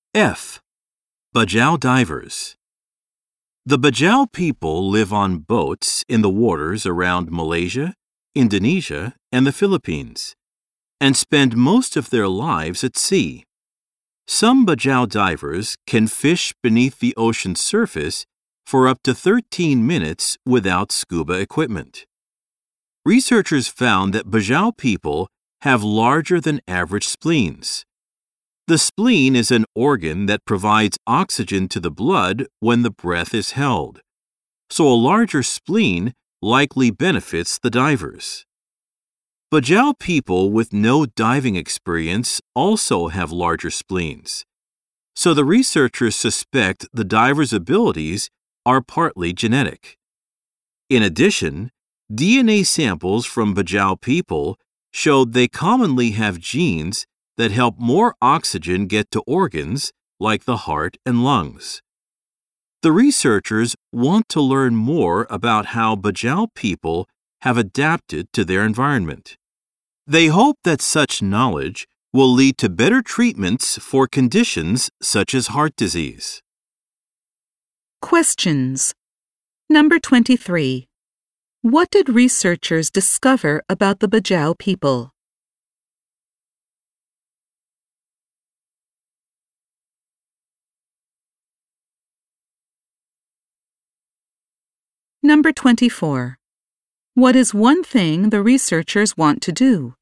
F. Bajau divers. The Bajau people live on boats in the waters around Malaysia, Indonesia, and the Philippines, and spend most of their lives at sea. Some Bajau divers can fish beneath the ocean's surface for up to 13 minutes without scuba equipment. Researchers found that Bajau people have larger than average spleens. The spleen is an organ that provides oxygen to the blood when the breath is held, so a larger spleen likely benefits the divers. Bajau people with no diving experience also have larger spleens, so the researchers suspect the divers' abilities are partly genetic. In addition, DNA samples from Bajau people showed they commonly have genes that help more oxygen get to organs like the heart and lungs. The researchers want to learn more about how Bajau people have adapted to their environment. They hope that such knowledge will lead to better treatments for conditions such as heart disease. Questions. Number 23. What did researchers discover about the Bajau people? Number 24. What is one thing the researchers want to do?